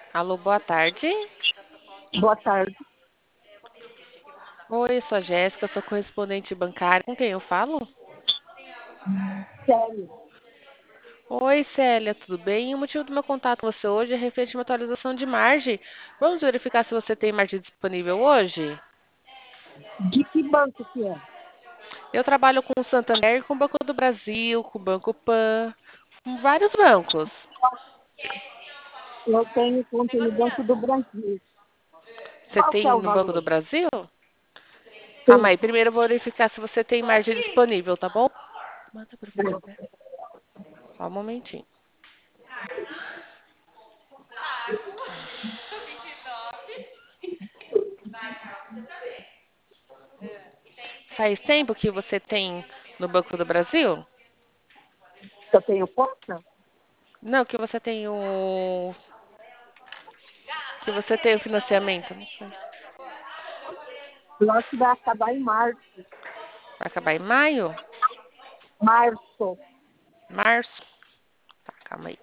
Alô, boa tarde. Boa tarde. Oi, sou a Jéssica, sou correspondente bancária. Com quem eu falo? Sério. Oi, Célia, tudo bem? O motivo do meu contato com você hoje é referente a uma atualização de margem. Vamos verificar se você tem margem disponível hoje? De que banco que é? Eu trabalho com o Santander, com o Banco do Brasil, com o Banco Pan, com vários bancos. Eu tenho conta no Banco do Brasil. Você Qual que é tem o no Banco do valor? Brasil? Calma Sim. aí, primeiro eu vou verificar se você tem margem disponível, tá bom? Manda por favor, né? Só um momentinho. Faz tempo que você tem no Banco do Brasil? Eu tenho conta? Não, que você tem o. Que você tem o financiamento. Não sei. Lote vai acabar em março. Vai acabar em maio? Março. Março? Tá, calma aí.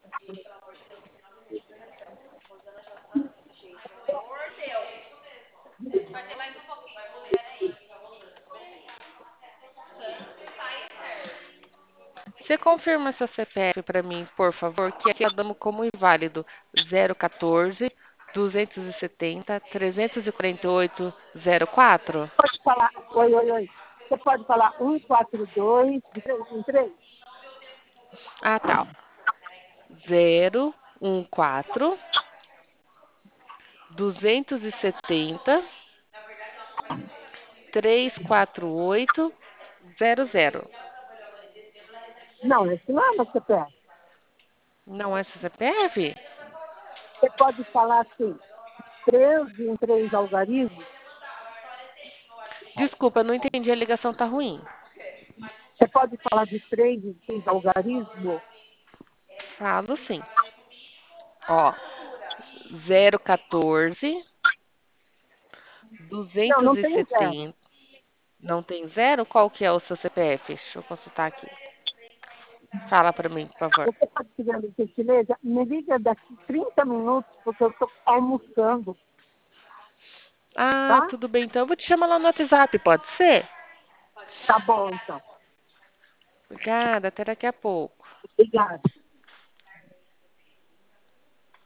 Você confirma seu CPF para mim, por favor, que aqui eu damos como inválido 014 270 348 04. Pode falar. Oi, oi, oi. Você pode falar 142 de 3 em 3? Ah, tá. 014 270 348 00. Não, esse não é meu CPF. Não é seu CPF? Você pode falar assim, 13 em 3 algarismos. Desculpa, não entendi, a ligação tá ruim. Você pode falar de 3 em 3 algarismos. Falo sim. Ó, 014 Não, não tem zero. 270. Não tem zero? Qual que é o seu CPF? Deixa eu consultar aqui. Fala pra mim, por favor. Você pode pedir a gentileza? Me liga daqui 30 minutos, porque eu estou almoçando, Ah, tá? tudo bem, então eu vou te chamar lá no WhatsApp, pode ser? Tá bom, então. Obrigada, até daqui a pouco. Obrigada.